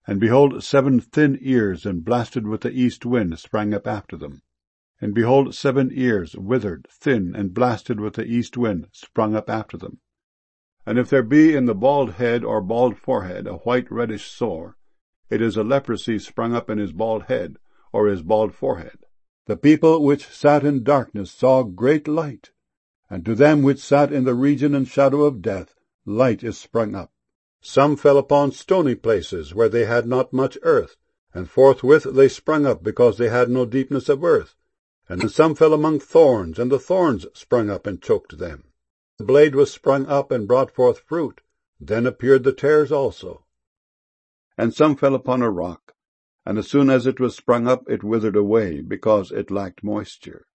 And behold, 7 thin ears, and blasted with the east wind, sprang up after them. And behold, 7 ears, withered, thin, and blasted with the east wind, sprung up after them. And if there be in the bald head or bald forehead a white reddish sore, it is a leprosy sprung up in his bald head or his bald forehead. The people which sat in darkness saw great light, and to them which sat in the region and shadow of death, light is sprung up. Some fell upon stony places where they had not much earth, and forthwith they sprung up because they had no deepness of earth. And some fell among thorns, and the thorns sprung up and choked them. The blade was sprung up and brought forth fruit. Then appeared the tares also. And some fell upon a rock, and as soon as it was sprung up, it withered away, because it lacked moisture.